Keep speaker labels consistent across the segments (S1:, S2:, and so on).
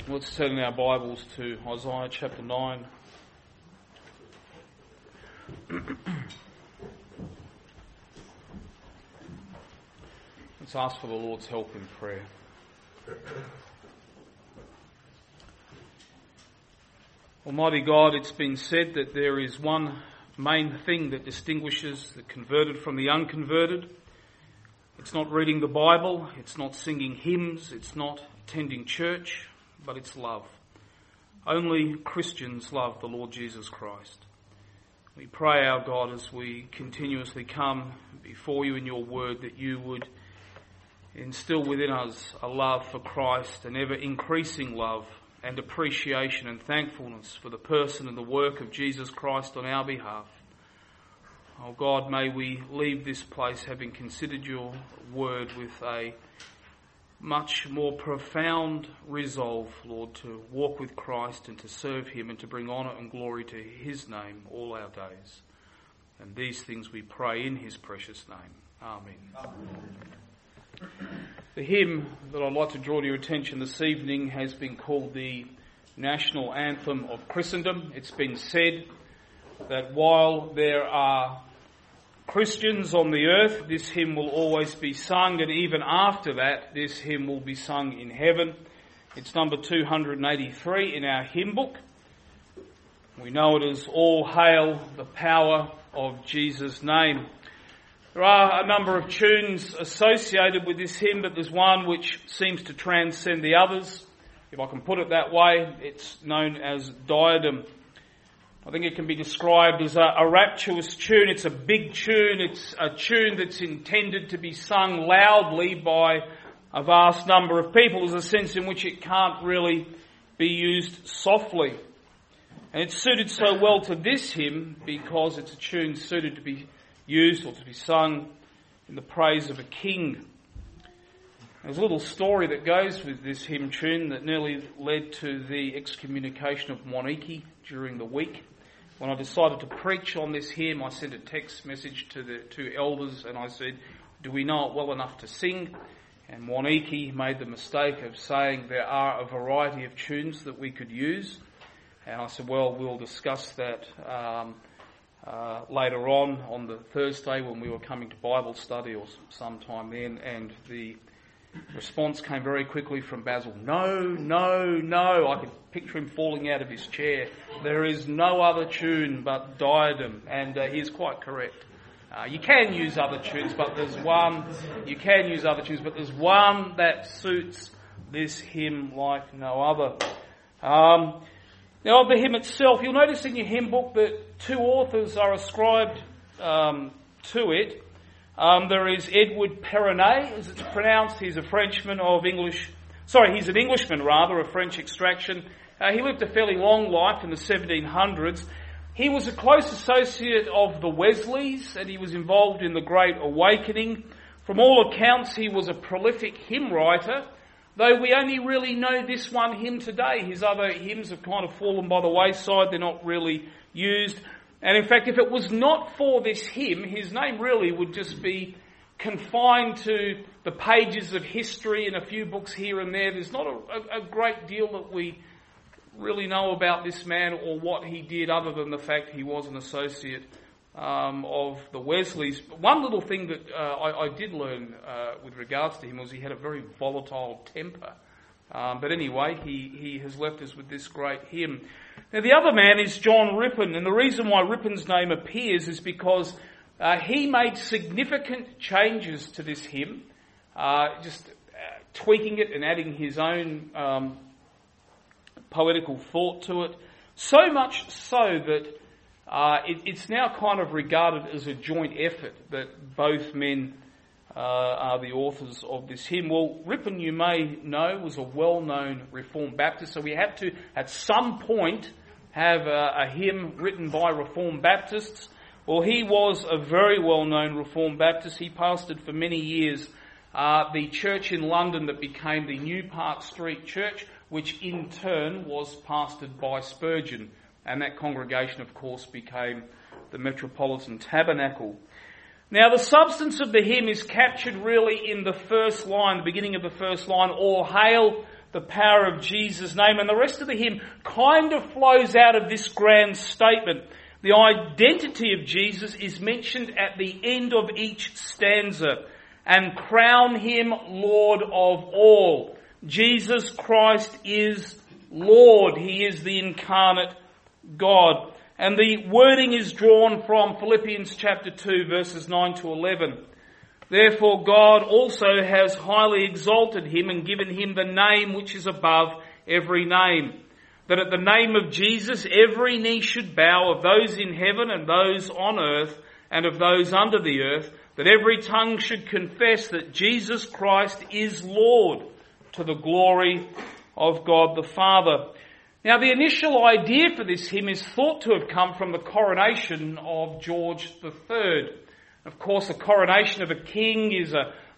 S1: Let's turn in our Bibles to Isaiah chapter 9. Let's ask for the Lord's help in prayer. Almighty God, it's been said that there is one main thing that distinguishes the converted from the unconverted. It's not reading the Bible, it's not singing hymns, it's not attending church, but it's love. Only Christians love the Lord Jesus Christ. We pray, our God, as we continuously come before you in your word, that you would instill within us a love for Christ, an ever-increasing love and appreciation and thankfulness for the person and the work of Jesus Christ on our behalf. Oh God, may we leave this place having considered your word with a much more profound resolve, Lord, to walk with Christ and to serve him and to bring honour and glory to his name all our days. And these things we pray in his precious name. Amen. Amen. The hymn that I'd like to draw to your attention this evening has been called the National Anthem of Christendom. It's been said that while there are Christians on the earth, this hymn will always be sung, and even after that, this hymn will be sung in heaven. It's number 283 in our hymn book. We know it as All Hail the Power of Jesus' Name. There are a number of tunes associated with this hymn, but there's one which seems to transcend the others. If I can put it that way, it's known as Diadem. I think it can be described as a rapturous tune. It's a big tune. It's a tune that's intended to be sung loudly by a vast number of people. There's a sense in which it can't really be used softly. And it's suited so well to this hymn because it's a tune suited to be used or to be sung in the praise of a king. There's a little story that goes with this hymn tune that nearly led to the excommunication of Mwaniki during the week. When I decided to preach on this hymn, I sent a text message to the two elders and I said, do we know it well enough to sing? And Mwaniki made the mistake of saying there are a variety of tunes that we could use. And I said, well, we'll discuss that later on the Thursday when we were coming to Bible study or sometime then. And the response came very quickly from Basil. No. I could picture him falling out of his chair. There is no other tune but Diadem. And he is quite correct. You can use other tunes, but there's one. That suits this hymn like no other. Now, of the hymn itself, you'll notice in your hymn book that two authors are ascribed to it. There is Edward Perronet, as it's pronounced. He's a Frenchman he's an Englishman of French extraction. He lived a fairly long life in the 1700s. He was a close associate of the Wesleys, and he was involved in the Great Awakening. From all accounts, he was a prolific hymn writer, though we only really know this one hymn today. His other hymns have kind of fallen by the wayside. They're not really used. And in fact, if it was not for this hymn, his name really would just be confined to the pages of history and a few books here and there. There's not a great deal that we really know about this man or what he did other than the fact he was an associate of the Wesleys. One little thing that I did learn with regards to him was he had a very volatile temper. But anyway, he has left us with this great hymn. Now, the other man is John Rippon, and the reason why Rippon's name appears is because he made significant changes to this hymn, just tweaking it and adding his own poetical thought to it, so much so that it's now kind of regarded as a joint effort that both men are the authors of this hymn. Well, Rippon, you may know, was a well-known Reformed Baptist, so we had to, at some point, have a hymn written by Reformed Baptists. Well, he was a very well-known Reformed Baptist. He pastored for many years the church in London that became the New Park Street Church, which in turn was pastored by Spurgeon. And that congregation, of course, became the Metropolitan Tabernacle. Now, the substance of the hymn is captured really in the first line, the beginning of the first line, All Hail the power of Jesus' name. And the rest of the hymn kind of flows out of this grand statement. The identity of Jesus is mentioned at the end of each stanza. And crown him Lord of all. Jesus Christ is Lord. He is the incarnate God. And the wording is drawn from Philippians chapter 2, verses 9 to 11. Therefore God also has highly exalted him and given him the name which is above every name, that at the name of Jesus every knee should bow, of those in heaven and those on earth and of those under the earth, that every tongue should confess that Jesus Christ is Lord, to the glory of God the Father. Now, the initial idea for this hymn is thought to have come from the coronation of George III. Of course, the coronation of a king is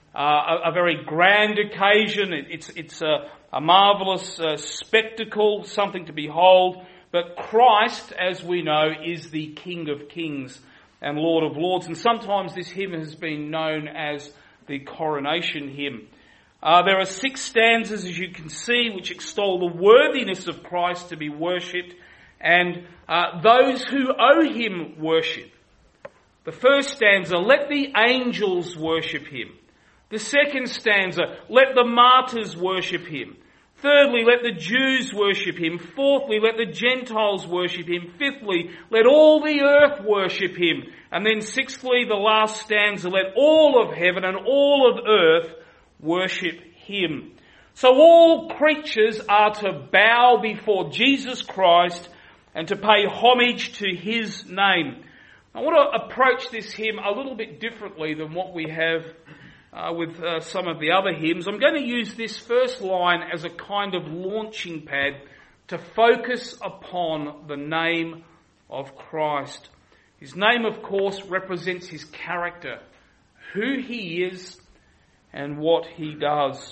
S1: a very grand occasion. It's a marvellous spectacle, something to behold. But Christ, as we know, is the King of Kings and Lord of Lords. And sometimes this hymn has been known as the coronation hymn. There are 6 stanzas, as you can see, which extol the worthiness of Christ to be worshipped and those who owe him worship. The first stanza, let the angels worship him. The second stanza, let the martyrs worship him. Thirdly, let the Jews worship him. Fourthly, let the Gentiles worship him. Fifthly, let all the earth worship him. And then sixthly, the last stanza, let all of heaven and all of earth worship him. So all creatures are to bow before Jesus Christ and to pay homage to his name. I want to approach this hymn a little bit differently than what we have with some of the other hymns. I'm going to use this first line as a kind of launching pad to focus upon the name of Christ. His name, of course, represents his character, who he is and what he does.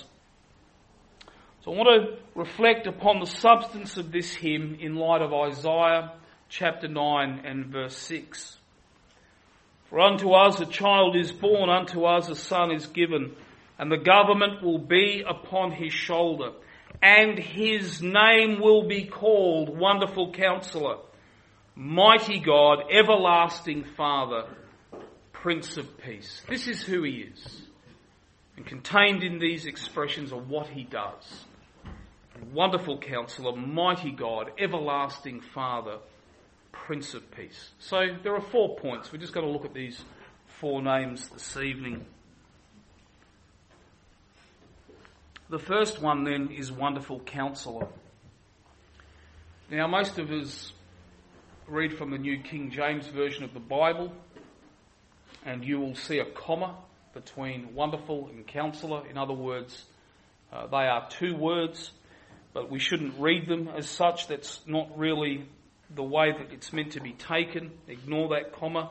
S1: So I want to reflect upon the substance of this hymn in light of Isaiah chapter 9 and verse 6. For unto us a child is born, unto us a son is given, and the government will be upon his shoulder, and his name will be called Wonderful Counselor, Mighty God, Everlasting Father, Prince of Peace. This is who he is. And contained in these expressions are what he does. Wonderful Counselor, Mighty God, Everlasting Father, Prince of Peace. So there are 4 points. We're just going to look at these 4 names this evening. The first one then is Wonderful Counselor. Now most of us read from the New King James Version of the Bible, and you will see a comma between wonderful and counselor. In other words, they are 2 words, but we shouldn't read them as such. That's not really the way that it's meant to be taken. Ignore that comma.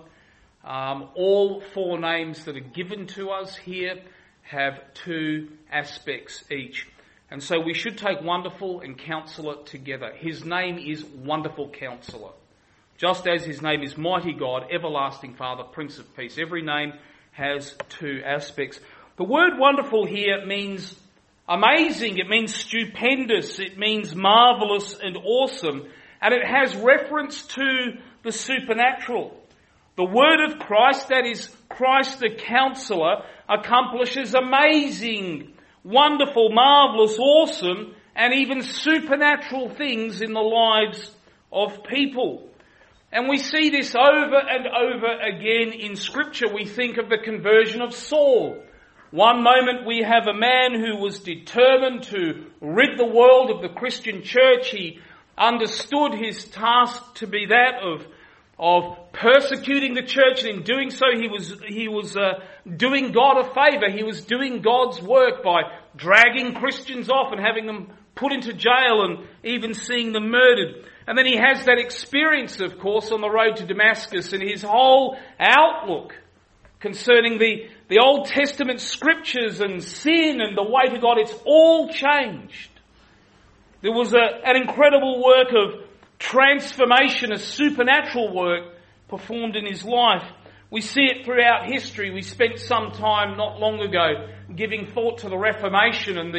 S1: All 4 names that are given to us here have 2 aspects each. And so we should take wonderful and counselor together. His name is Wonderful Counselor. Just as his name is Mighty God, Everlasting Father, Prince of Peace. Every name has 2 aspects. The word wonderful here means amazing, it means stupendous, it means marvellous and awesome, and it has reference to the supernatural. The word of Christ, that is Christ the Counselor, accomplishes amazing, wonderful, marvellous, awesome, and even supernatural things in the lives of people. And we see this over and over again in Scripture. We think of the conversion of Saul. One moment we have a man who was determined to rid the world of the Christian church. He understood his task to be that of persecuting the church, and in doing so he was doing God a favour. He was doing God's work by dragging Christians off and having them put into jail and even seeing them murdered. And then he has that experience, of course, on the road to Damascus, and his whole outlook concerning the Old Testament scriptures and sin and the way to God, it's all changed. There was an incredible work of transformation, a supernatural work performed in his life. We see it throughout history. We spent some time not long ago giving thought to the Reformation and the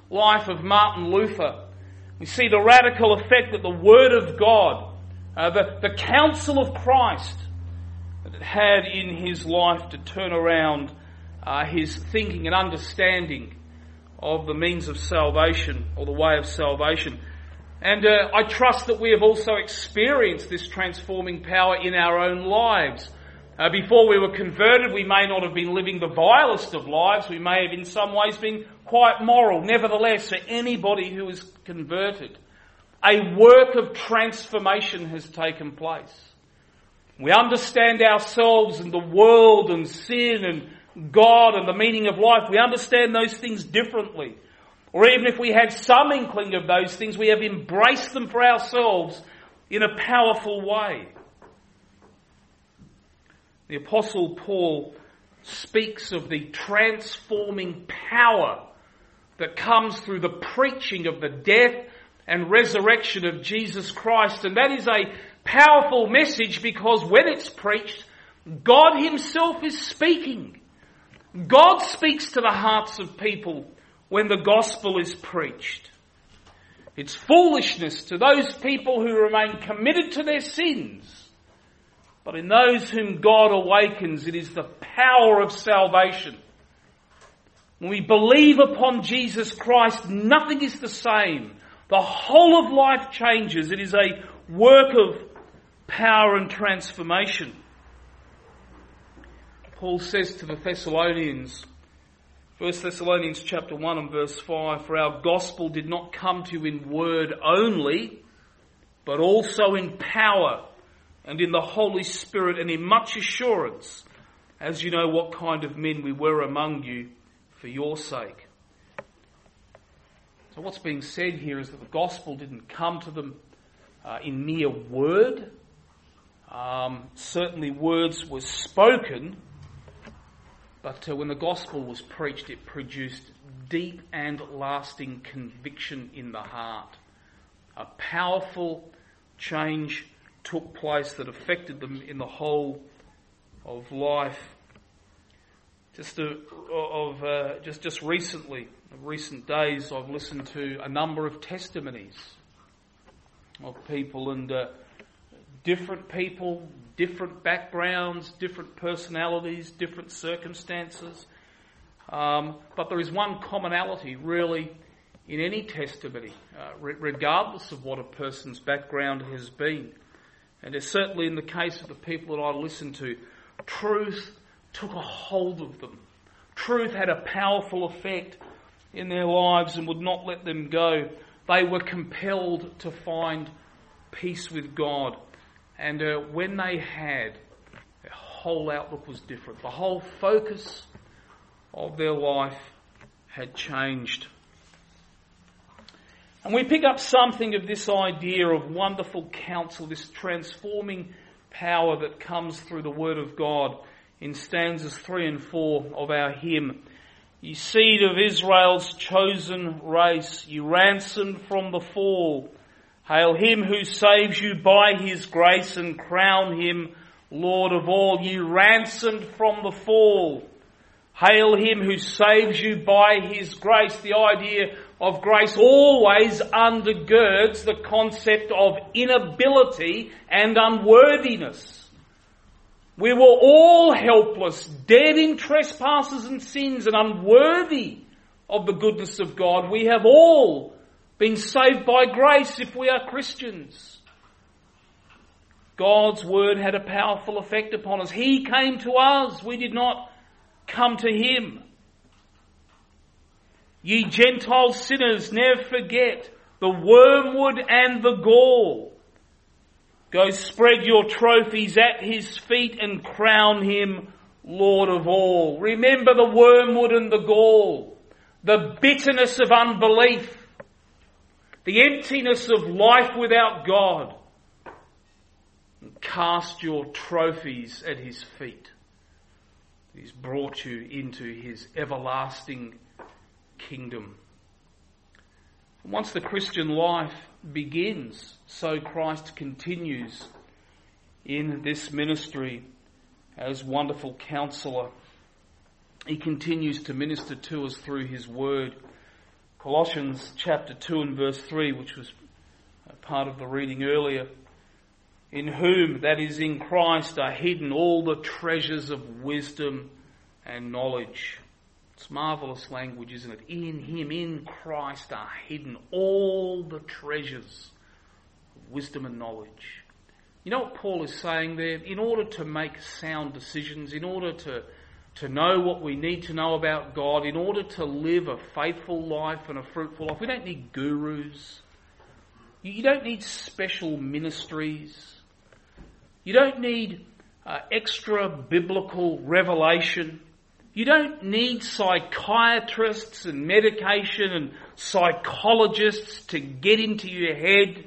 S1: life of Martin Luther. We see the radical effect that the Word of God, the counsel of Christ, that it had in his life to turn around his thinking and understanding of the means of salvation, or the way of salvation. And I trust that we have also experienced this transforming power in our own lives. Before we were converted, we may not have been living the vilest of lives. We may have in some ways been quite moral. Nevertheless, for anybody who is converted, a work of transformation has taken place. We understand ourselves and the world and sin and God and the meaning of life. We understand those things differently. Or even if we had some inkling of those things, we have embraced them for ourselves in a powerful way. The Apostle Paul speaks of the transforming power that comes through the preaching of the death and resurrection of Jesus Christ. And that is a powerful message because when it's preached, God himself is speaking. God speaks to the hearts of people when the gospel is preached. It's foolishness to those people who remain committed to their sins. But in those whom God awakens, it is the power of salvation. When we believe upon Jesus Christ, nothing is the same. The whole of life changes. It is a work of power and transformation. Paul says to the Thessalonians, 1 Thessalonians chapter 1 and verse 5, "For our gospel did not come to you in word only, but also in power and in the Holy Spirit and in much assurance, as you know what kind of men we were among you for your sake." So what's being said here is that the gospel didn't come to them in mere word. Certainly words were spoken, but when the gospel was preached, it produced deep and lasting conviction in the heart. A powerful change took place that affected them in the whole of life. Just recently, in recent days, I've listened to a number of testimonies of people, and different people, different backgrounds, different personalities, different circumstances. But there is one commonality, really, in any testimony, regardless of what a person's background has been. And it's certainly in the case of the people that I listened to, truth took a hold of them. Truth had a powerful effect in their lives and would not let them go. They were compelled to find peace with God. And when they had, their whole outlook was different. The whole focus of their life had changed. And we pick up something of this idea of wonderful counsel, this transforming power that comes through the Word of God in stanzas 3 and 4 of our hymn. "Ye seed of Israel's chosen race, ye ransomed from the fall. Hail him who saves you by his grace and crown him Lord of all. Ye ransomed from the fall. Hail him who saves you by his grace." The idea of grace always undergirds the concept of inability and unworthiness. We were all helpless, dead in trespasses and sins, and unworthy of the goodness of God. We have all been saved by grace if we are Christians. God's word had a powerful effect upon us. He came to us. We did not come to him. "Ye Gentile sinners, never forget the wormwood and the gall. Go spread your trophies at his feet and crown him Lord of all." Remember the wormwood and the gall, the bitterness of unbelief, the emptiness of life without God. And cast your trophies at his feet. He's brought you into his everlasting kingdom. Once the Christian life begins, so Christ continues in this ministry as wonderful counsellor. He continues to minister to us through his word. Colossians chapter 2 and verse 3, which was part of the reading earlier. In whom, that is in Christ, are hidden all the treasures of wisdom and knowledge. It's marvellous language, isn't it? In Him, in Christ, are hidden all the treasures of wisdom and knowledge. You know what Paul is saying there? In order to make sound decisions, in order to know what we need to know about God, in order to live a faithful life and a fruitful life, we don't need gurus. You don't need special ministries. You don't need extra biblical revelation. You don't need psychiatrists and medication and psychologists to get into your head.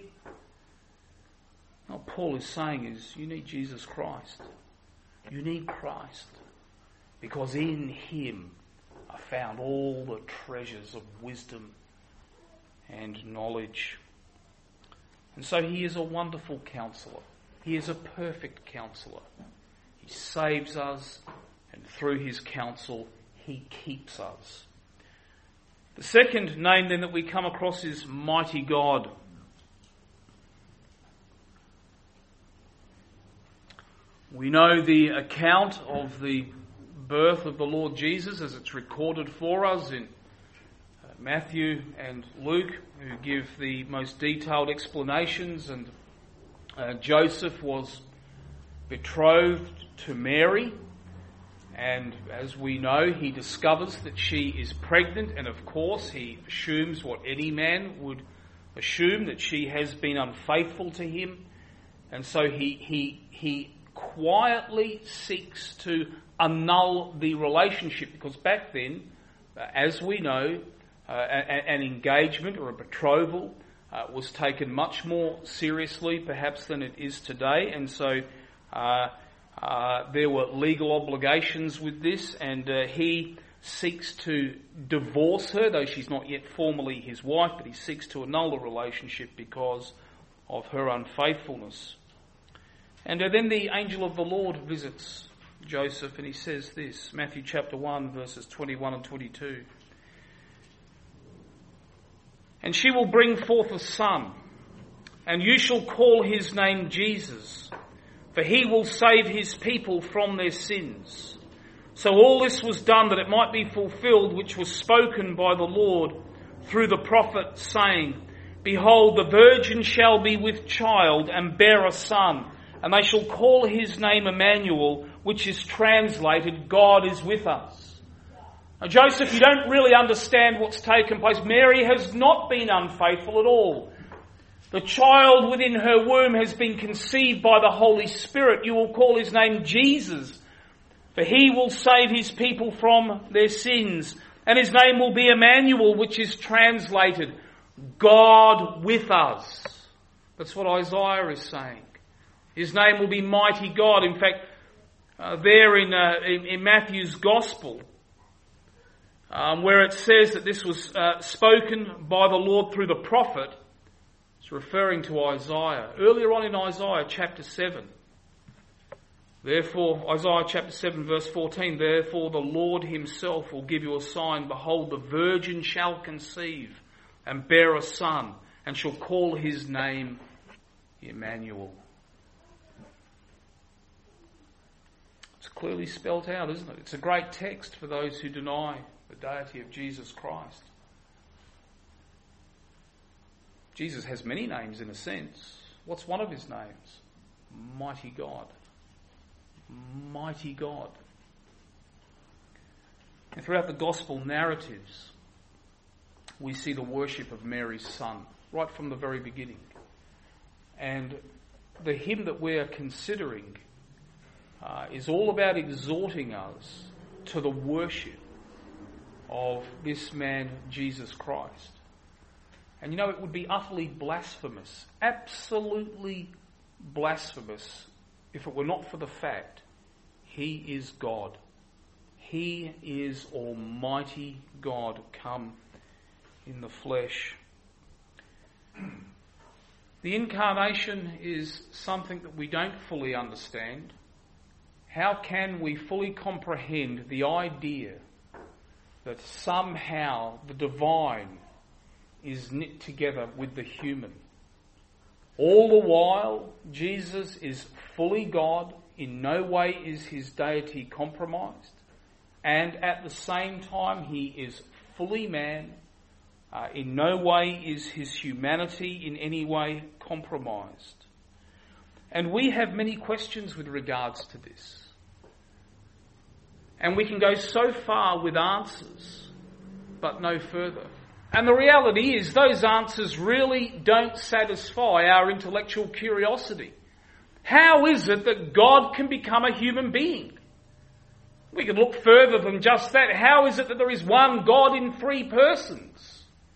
S1: What Paul is saying is you need Jesus Christ. You need Christ. Because in Him are found all the treasures of wisdom and knowledge. And so He is a wonderful counsellor. He is a perfect counsellor. He saves us, and through His counsel, He keeps us. The second name then that we come across is Mighty God. We know the account of the birth of the Lord Jesus as it's recorded for us in Matthew and Luke, who give the most detailed explanations, and Joseph was betrothed to Mary, and as we know, he discovers that she is pregnant, and of course he assumes what any man would assume, that she has been unfaithful to him, and so he quietly seeks to annul the relationship, because back then, as we know, an engagement or a betrothal was taken much more seriously perhaps than it is today, and so there were legal obligations with this, and he seeks to divorce her, though she's not yet formally his wife, but he seeks to annul the relationship because of her unfaithfulness. And then the angel of the Lord visits Joseph, and he says this, Matthew chapter 1 verses 21 and 22. And she will bring forth a son, and you shall call his name Jesus, for he will save his people from their sins. So all this was done that it might be fulfilled, which was spoken by the Lord through the prophet, saying, Behold, the virgin shall be with child and bear a son, and they shall call his name Emmanuel, which is translated, God is with us. Now, Joseph, you don't really understand what's taken place. Mary has not been unfaithful at all. The child within her womb has been conceived by the Holy Spirit. You will call his name Jesus, for he will save his people from their sins. And his name will be Emmanuel, which is translated, God with us. That's what Isaiah is saying. His name will be Mighty God. In fact, there in Matthew's Gospel, where it says that this was spoken by the Lord through the prophet, it's referring to Isaiah. Earlier on in Isaiah chapter 7, therefore, Isaiah chapter 7 verse 14, therefore the Lord himself will give you a sign. Behold, the virgin shall conceive and bear a son, and shall call his name Emmanuel. It's clearly spelt out, isn't it? It's a great text for those who deny the deity of Jesus Christ. Jesus has many names in a sense. What's one of his names? Mighty God. Mighty God. And throughout the gospel narratives, we see the worship of Mary's son, right from the very beginning. And the hymn that we are considering is all about exhorting us to the worship of this man, Jesus Christ. And you know, it would be utterly blasphemous, absolutely blasphemous, if it were not for the fact he is God. He is Almighty God come in the flesh. The incarnation is something that we don't fully understand. How can we fully comprehend the idea that somehow the divine is knit together with the human. All the while, Jesus is fully God. In no way is his deity compromised. And at the same time, he is fully man. In no way is his humanity in any way compromised. And we have many questions with regards to this. And we can go so far with answers, but no further. And the reality is those answers really don't satisfy our intellectual curiosity. How is it that God can become a human being? We can look further than just that. How is it that there is one God in three persons?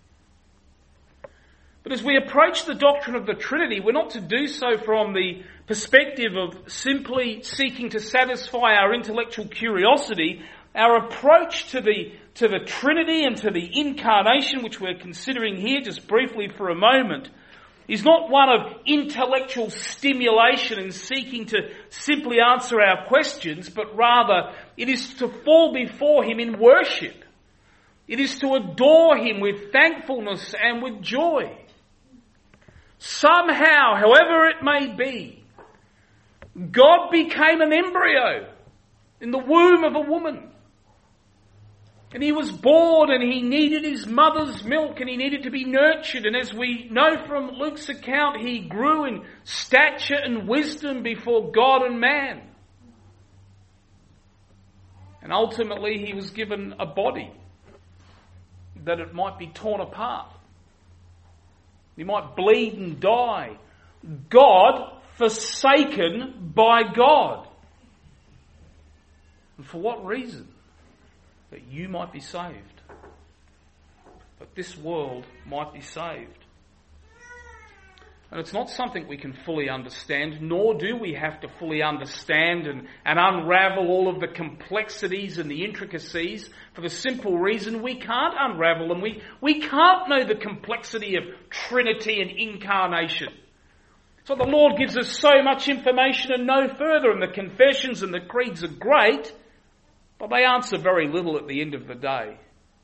S1: But as we approach the doctrine of the Trinity, we're not to do so from the perspective of simply seeking to satisfy our intellectual curiosity. Our approach to the Trinity and to the incarnation, which we're considering here just briefly for a moment, is not one of intellectual stimulation and seeking to simply answer our questions, but rather it is to fall before him in worship. It is to adore him with thankfulness and with joy. Somehow, however it may be, God became an embryo in the womb of a woman. And he was born and he needed his mother's milk and he needed to be nurtured. And as we know from Luke's account, he grew in stature and wisdom before God and man. And ultimately he was given a body that it might be torn apart. He might bleed and die. God forsaken by God. And for what reason? That you might be saved. That this world might be saved. And it's not something we can fully understand, nor do we have to fully understand and unravel all of the complexities and the intricacies, for the simple reason we can't unravel them. We can't know the complexity of Trinity and incarnation. So the Lord gives us so much information and no further, and the confessions and the creeds are great, but they answer very little at the end of the day.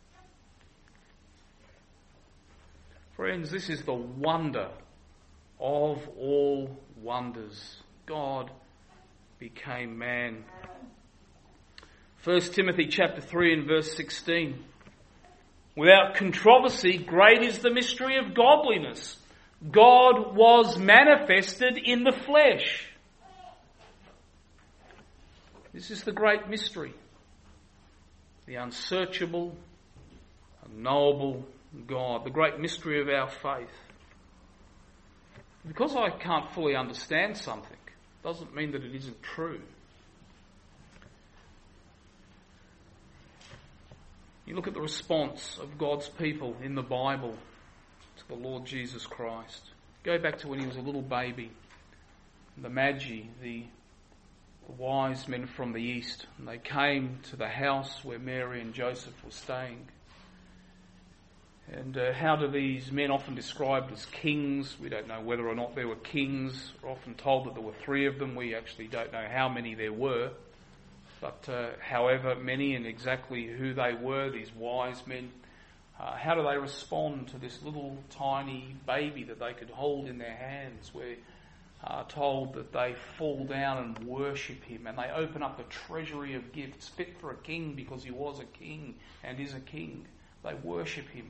S1: Friends, this is the wonder of all wonders. God became man. 1 Timothy chapter 3 and verse 16. Without controversy, great is the mystery of godliness. God was manifested in the flesh. This is the great mystery. The unsearchable, unknowable God. The great mystery of our faith. Because I can't fully understand something doesn't mean that it isn't true. You look at the response of God's people in the Bible to the Lord Jesus Christ. Go back to when he was a little baby. The Magi, the wise men from the east, and they came to the house where Mary and Joseph were staying. And how do these men, often described as kings? We don't know whether or not there were kings. We're often told that there were 3 of them. We actually don't know how many there were. But however many and exactly who they were, these wise men, how do they respond to this little tiny baby that they could hold in their hands? We're told that they fall down and worship him, and they open up a treasury of gifts fit for a king because he was a king and is a king. They worship him.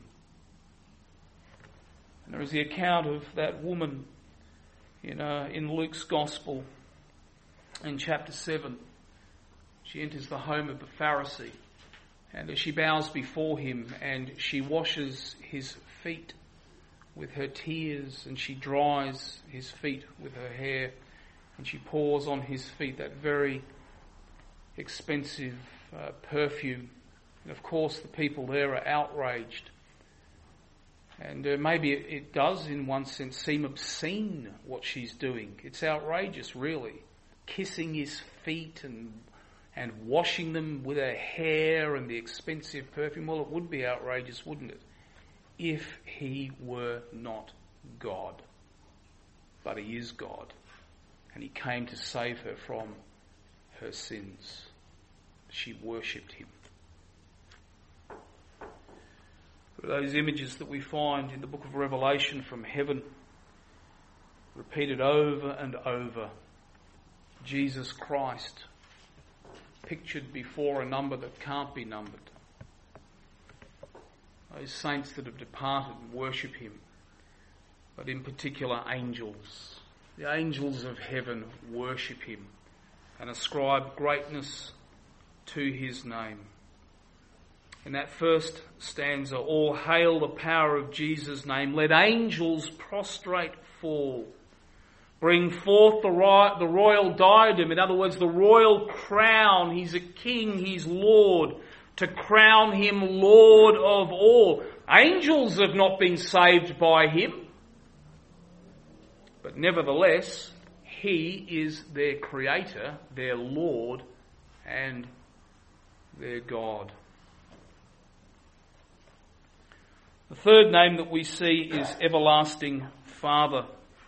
S1: And there is the account of that woman in Luke's Gospel in chapter 7. She enters the home of the Pharisee, and she bows before him and she washes his feet with her tears, and she dries his feet with her hair, and she pours on his feet that very expensive perfume. And of course the people there are outraged. And maybe it does in one sense seem obscene what she's doing. It's outrageous, really. Kissing his feet and washing them with her hair and the expensive perfume. Well, it would be outrageous, wouldn't it? If he were not God. But he is God. And he came to save her from her sins. She worshipped him. Those images that we find in the book of Revelation from heaven, repeated over and over. Jesus Christ, pictured before a number that can't be numbered. Those saints that have departed and worship him, but in particular angels. The angels of heaven worship him and ascribe greatness to his name. In that first stanza, all hail the power of Jesus' name. Let angels prostrate fall. Bring forth the royal diadem. In other words, the royal crown. He's a king, he's Lord. To crown him Lord of all. Angels have not been saved by him. But nevertheless, he is their creator, their Lord, and their God. The third name that we see is Everlasting Father.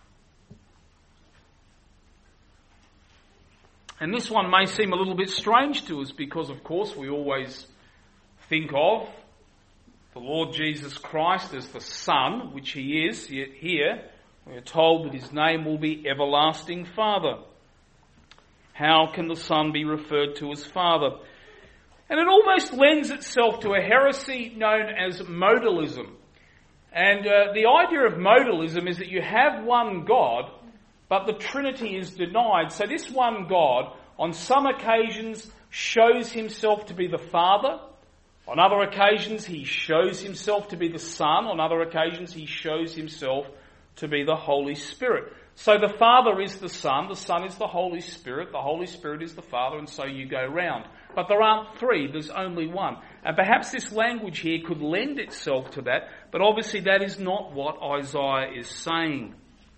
S1: And this one may seem a little bit strange to us because, of course, we always think of the Lord Jesus Christ as the Son, which he is, yet here we are told that his name will be Everlasting Father. How can the Son be referred to as Father? And it almost lends itself to a heresy known as modalism. And the idea of modalism is that you have one God, but the Trinity is denied. So this one God, on some occasions, shows himself to be the Father. On other occasions, he shows himself to be the Son. On other occasions, he shows himself to be the Holy Spirit. So the Father is the Son is the Holy Spirit is the Father, and so you go round. But there aren't three, there's only one. And perhaps this language here could lend itself to that, but obviously that is not what Isaiah is saying.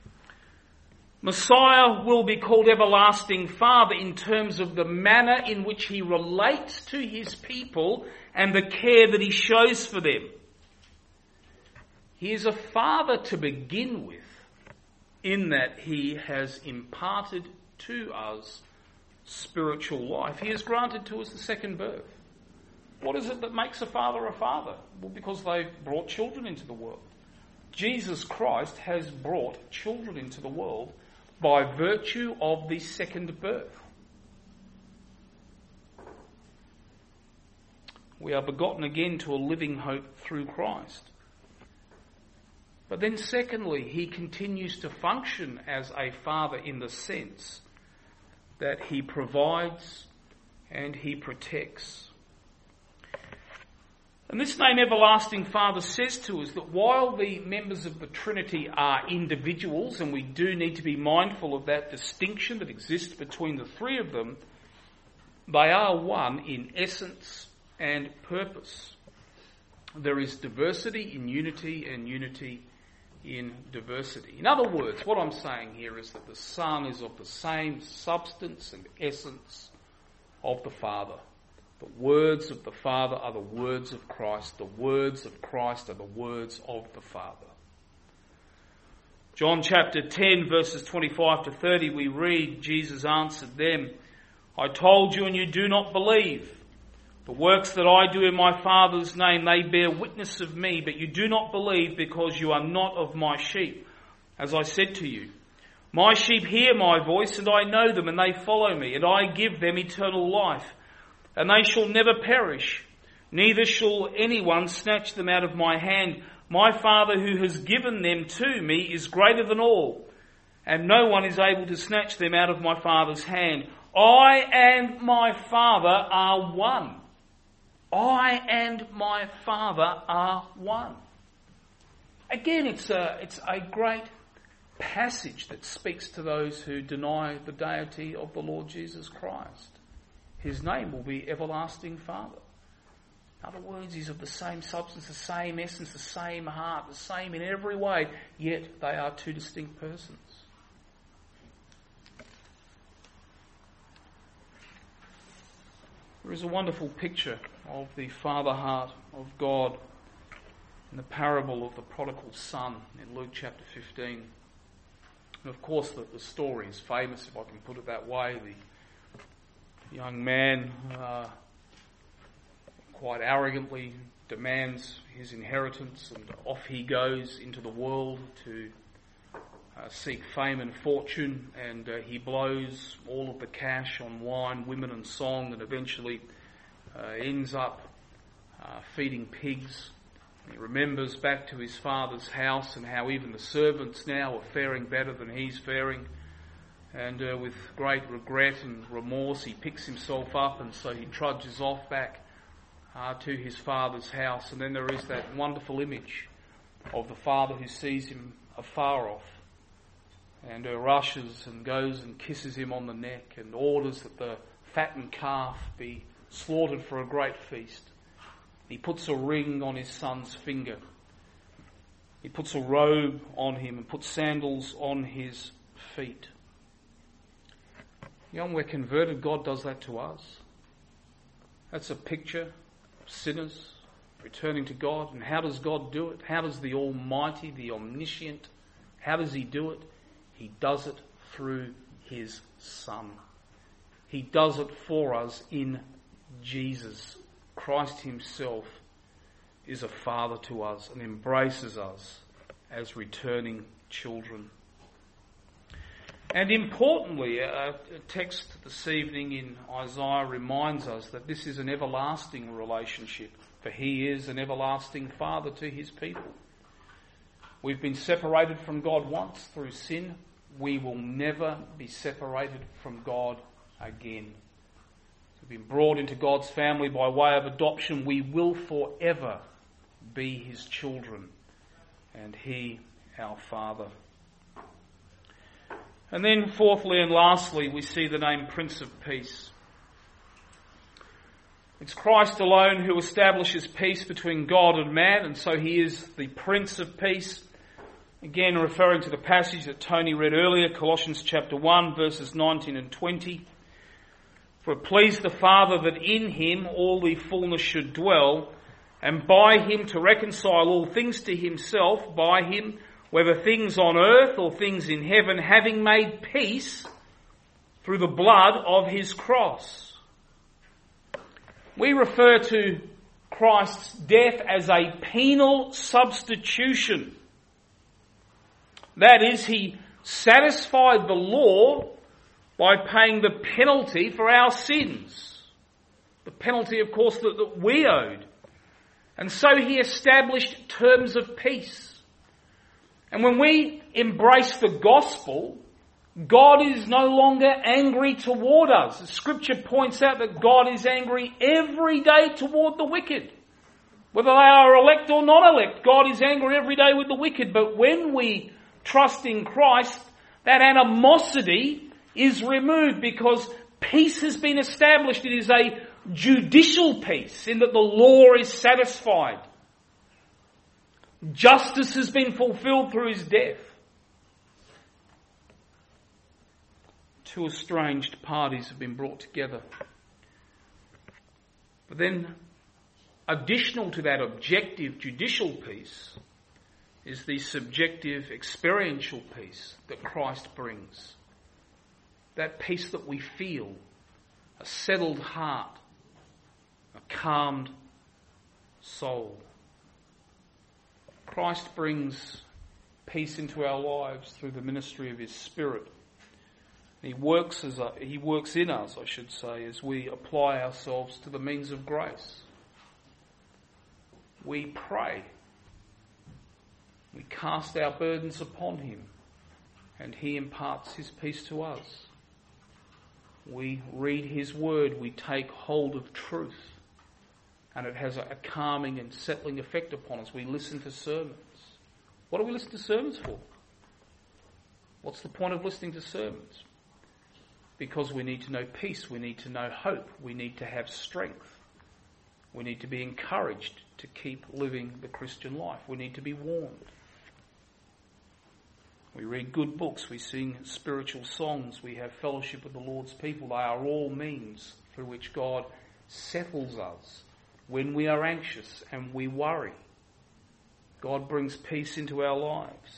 S1: Messiah will be called Everlasting Father in terms of the manner in which he relates to his people and the care that he shows for them. He is a father to begin with, in that he has imparted to us spiritual life. He has granted to us the second birth. What is it that makes a father a father? Well, because they've brought children into the world. Jesus Christ has brought children into the world by virtue of the second birth. We are begotten again to a living hope through Christ. But then secondly, he continues to function as a father in the sense that he provides and he protects. And this name Everlasting Father says to us that while the members of the Trinity are individuals, and we do need to be mindful of that distinction that exists between the three of them, they are one in essence and purpose. There is diversity in unity and unity in diversity. In other words, what I'm saying here is that the Son is of the same substance and essence of the Father. The words of the Father are the words of Christ. The words of Christ are the words of the Father. John chapter 10 verses 25 to 30 we read, Jesus answered them, I told you and you do not believe. The works that I do in my Father's name, they bear witness of me, but you do not believe because you are not of my sheep. As I said to you, my sheep hear my voice and I know them and they follow me and I give them eternal life and they shall never perish, neither shall anyone snatch them out of my hand. My Father who has given them to me is greater than all, and no one is able to snatch them out of my Father's hand. I and my Father are one. I and my Father are one. Again, it's a great passage that speaks to those who deny the deity of the Lord Jesus Christ. His name will be Everlasting Father. In other words, he's of the same substance, the same essence, the same heart, the same in every way, yet they are two distinct persons. There is a wonderful picture of the father heart of God in the parable of the prodigal son in Luke chapter 15. And of course the story is famous, if I can put it that way. The young man quite arrogantly demands his inheritance, and off he goes into the world to seek fame and fortune, and he blows all of the cash on wine, women and song, and eventually ends up feeding pigs. He remembers back to his father's house and how even the servants now are faring better than he's faring. And with great regret and remorse, he picks himself up, and so he trudges off back to his father's house. And then there is that wonderful image of the father who sees him afar off and rushes and goes and kisses him on the neck and orders that the fattened calf be slaughtered for a great feast. He puts a ring on his son's finger. He puts a robe on him and puts sandals on his feet. When we're converted, God does that to us. That's a picture of sinners returning to God. And how does God do it? How does the Almighty, the Omniscient, how does he do it? He does it through his Son. He does it for us in Jesus. Christ himself is a father to us and embraces us as returning children. And importantly, a text this evening in Isaiah reminds us that this is an everlasting relationship, for he is an everlasting father to his people. We've been separated from God once through sin. We will never be separated from God again. We've been brought into God's family by way of adoption. We will forever be his children, and he our Father. And then fourthly and lastly, we see the name Prince of Peace. It's Christ alone who establishes peace between God and man, and so he is the Prince of Peace. Again, referring to the passage that Tony read earlier, Colossians chapter 1, verses 19 and 20. For it pleased the Father that in him all the fullness should dwell, and by him to reconcile all things to himself, by him, whether things on earth or things in heaven, having made peace through the blood of his cross. We refer to Christ's death as a penal substitution. That is, he satisfied the law by paying the penalty for our sins. The penalty, of course, that we owed. And so he established terms of peace. And when we embrace the gospel, God is no longer angry toward us. The scripture points out that God is angry every day toward the wicked. Whether they are elect or not elect, God is angry every day with the wicked. But when we trust in Christ, that animosity is removed because peace has been established. It is a judicial peace in that the law is satisfied. Justice has been fulfilled through his death. Two estranged parties have been brought together. But then, additional to that objective judicial peace is the subjective experiential peace that Christ brings. That peace that we feel, a settled heart, a calmed soul. Christ brings peace into our lives through the ministry of his Spirit. He works in us, I should say, as we apply ourselves to the means of grace. We pray. We cast our burdens upon him, and he imparts his peace to us. We read his word, we take hold of truth, and it has a calming and settling effect upon us. We listen to sermons. What do we listen to sermons for? What's the point of listening to sermons? Because we need to know peace, we need to know hope, we need to have strength. We need to be encouraged to keep living the Christian life. We need to be warned. We read good books, we sing spiritual songs, we have fellowship with the Lord's people. They are all means through which God settles us when we are anxious and we worry. God brings peace into our lives.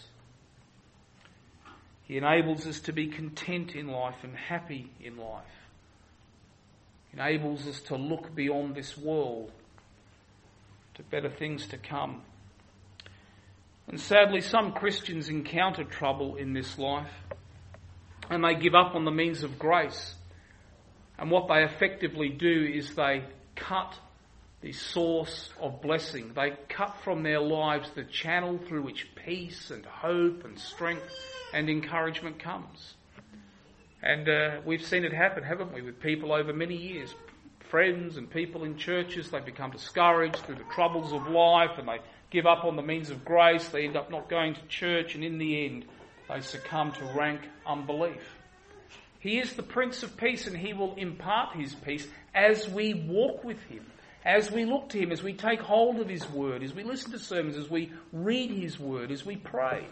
S1: He enables us to be content in life and happy in life. He enables us to look beyond this world, to better things to come. And sadly, some Christians encounter trouble in this life and they give up on the means of grace. And what they effectively do is they cut the source of blessing. They cut from their lives the channel through which peace and hope and strength and encouragement comes. And we've seen it happen, haven't we, with people over many years. Friends and people in churches, they become discouraged through the troubles of life and they give up on the means of grace. They end up not going to church, and in the end they succumb to rank unbelief. He is the Prince of Peace, and he will impart his peace as we walk with him, as we look to him, as we take hold of his word, as we listen to sermons, as we read his word, as we pray.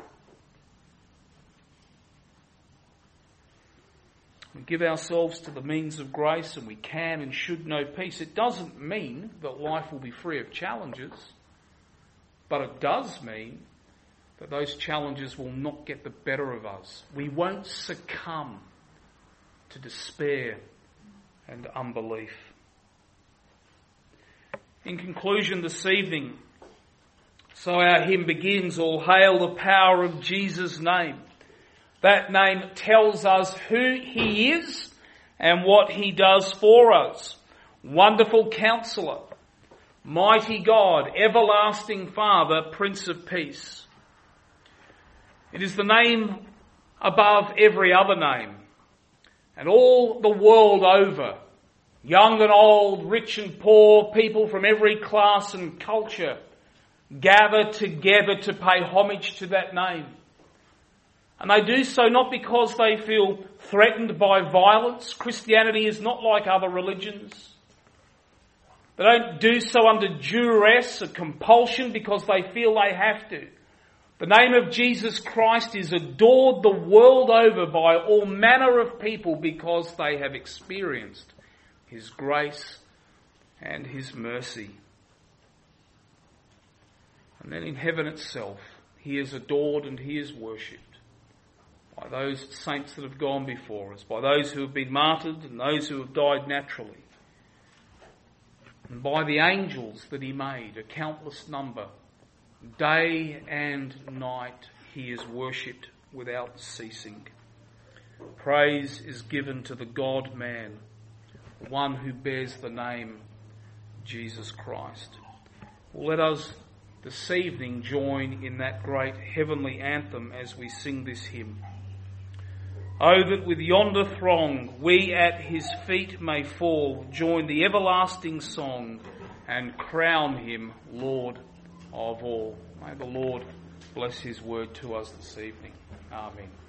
S1: We give ourselves to the means of grace and we can and should know peace. It doesn't mean that life will be free of challenges, but it does mean that those challenges will not get the better of us. We won't succumb to despair and unbelief. In conclusion this evening, so our hymn begins, "All hail the power of Jesus' name." That name tells us who he is and what he does for us. Wonderful Counselor, Mighty God, Everlasting Father, Prince of Peace. It is the name above every other name. And all the world over, young and old, rich and poor, people from every class and culture gather together to pay homage to that name. And they do so not because they feel threatened by violence. Christianity is not like other religions. They don't do so under duress or compulsion because they feel they have to. The name of Jesus Christ is adored the world over by all manner of people because they have experienced his grace and his mercy. And then in heaven itself, he is adored and he is worshipped by those saints that have gone before us, by those who have been martyred and those who have died naturally, and by the angels that he made, a countless number. Day and night he is worshipped without ceasing. Praise is given to the God-man, one who bears the name Jesus Christ. Well, let us this evening join in that great heavenly anthem as we sing this hymn. Oh, that with yonder throng we at his feet may fall, join the everlasting song and crown him Lord of all. May the Lord bless his word to us this evening. Amen.